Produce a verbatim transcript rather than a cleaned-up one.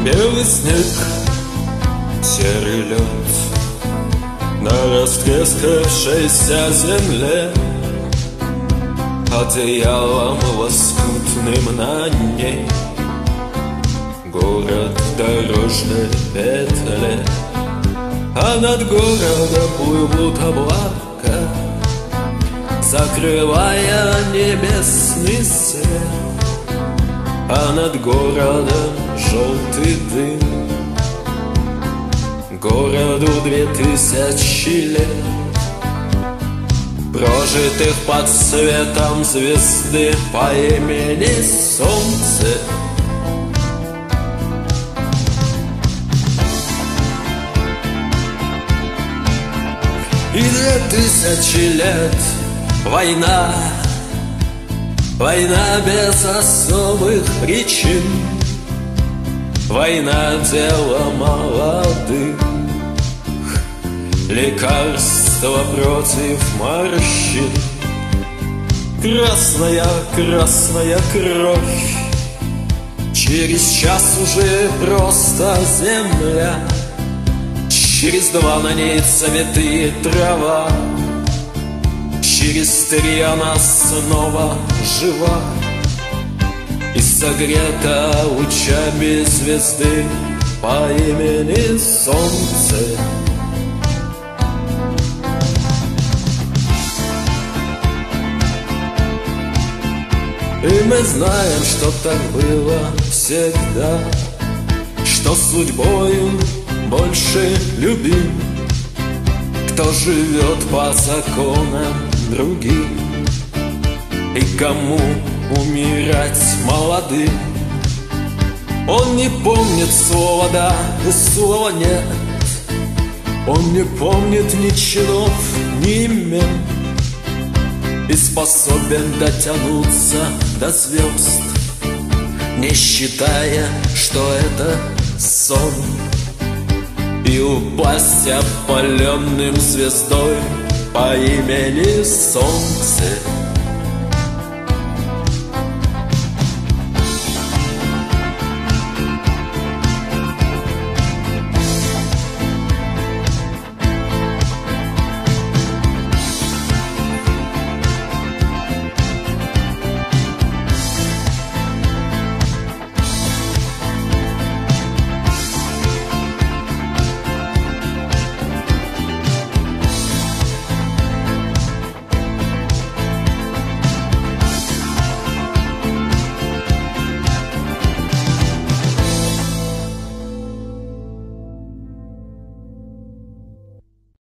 Белый снег, серый лед на растрескавшейся земле, одеялом лоскутным на ней город в дорожной петле. А над городом плывут облака, закрывая небесный свет. А над городом желтый дым, городу две тысячи лет, прожитых под светом звезды по имени Солнце. И две тысячи лет война, война без особых причин, война дело молодых, лекарство против морщин. Красная, красная кровь, через час уже просто земля, через два на ней цветы и трава, через три она снова жива и согрета лучами звезды по имени Солнце. И мы знаем, что так было всегда, что судьбою больше любим, кто живет по законам другим, и кому умирать молодым. Он не помнит слова «да» и слова «нет», он не помнит ни чинов, ни имен, и способен дотянуться до звезд, не считая, что это сон, и упасть опаленным звездой по имени Солнце.